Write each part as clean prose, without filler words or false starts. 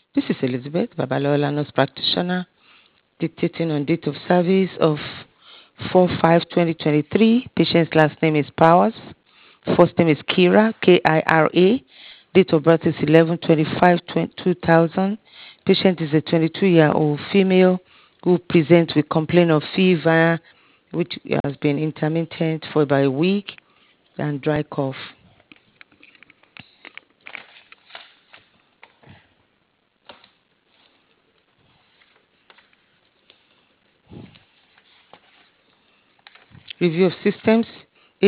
This is Elizabeth Babalola, nurse practitioner, dictating on date of service of 4/5/2023. Patient's last name is Powers. First name is Kira, Kira. Date of birth is 11/25/2000. Patient is a 22-year-old female who presents with complaint of fever, which has been intermittent for about a week, and dry cough. Review of systems,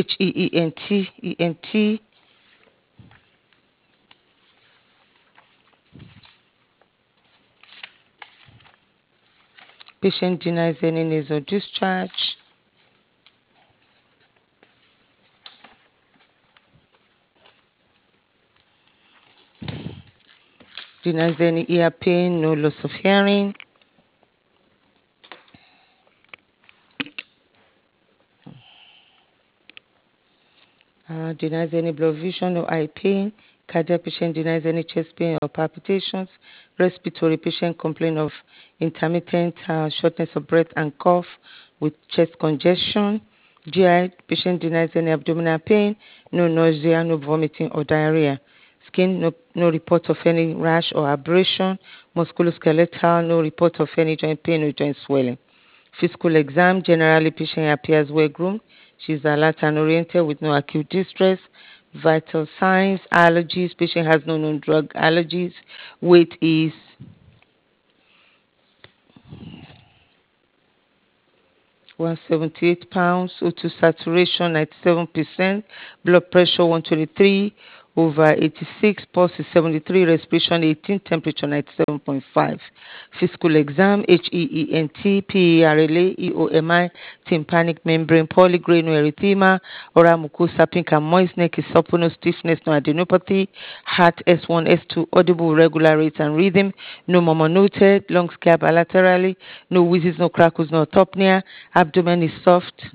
HEENT. Patient denies any nasal discharge. Denies any ear pain, no loss of hearing. Denies any blurred vision or eye pain. Cardiac patient denies any chest pain or palpitations. Respiratory patient complain of intermittent shortness of breath and cough with chest congestion. GI patient denies any abdominal pain, no nausea, no vomiting or diarrhea. Skin, no report of any rash or abrasion. Musculoskeletal, no report of any joint pain or joint swelling. Physical exam, generally patient appears well groomed. She's alert and oriented with no acute distress. Vital signs, allergies, patient has no known drug allergies. Weight is 178 pounds, O2 saturation 97%, blood pressure 123/86, pulse is 73, respiration 18, temperature 97.5. Physical exam, HEENT, PERLA, EOMI, tympanic membrane, polygrade, no erythema, oral mucosa, pink and moist, neck is supple, no stiffness, no adenopathy, heart S1, S2, audible regular rate and rhythm, no murmur noted, lungs care bilaterally, no wheezes, no crackles, no autopnea, abdomen is soft.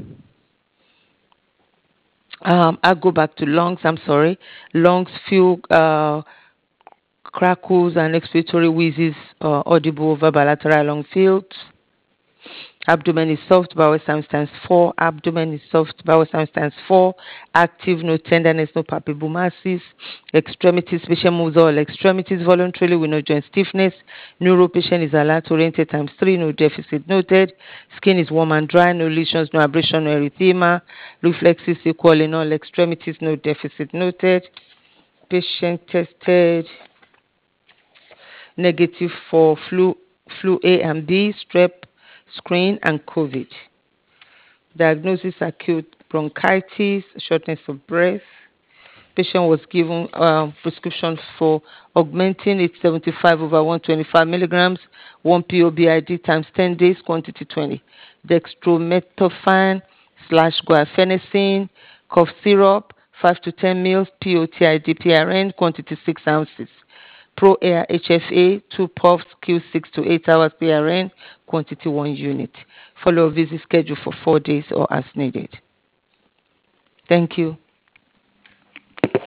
I'll go back to lungs. I'm sorry. Lungs feel crackles and expiratory wheezes audible over bilateral lung fields. Abdomen is soft, bowel sound stands 4. Abdomen is soft, bowel sound stands 4. Active, no tenderness, no palpable masses. Extremities, patient moves all extremities voluntarily with no joint stiffness. Neuro patient is alert, oriented times 3, no deficit noted. Skin is warm and dry, no lesions, no abrasion, no erythema. Reflexes equal in all extremities, no deficit noted. Patient tested negative for flu A and B, strep, screen, and COVID. Diagnosis acute bronchitis, shortness of breath. Patient was given prescription for augmentin 875/125 milligrams, 1 POBID times 10 days, quantity 20. Dextromethorphan / guaifenesin, cough syrup, 5 to 10 mils, POTID PRN, quantity 6 ounces. Pro Air HFA, 2 puffs, Q 6 to 8 hours PRN, quantity 1 unit. Follow-up visit schedule for 4 days or as needed. Thank you.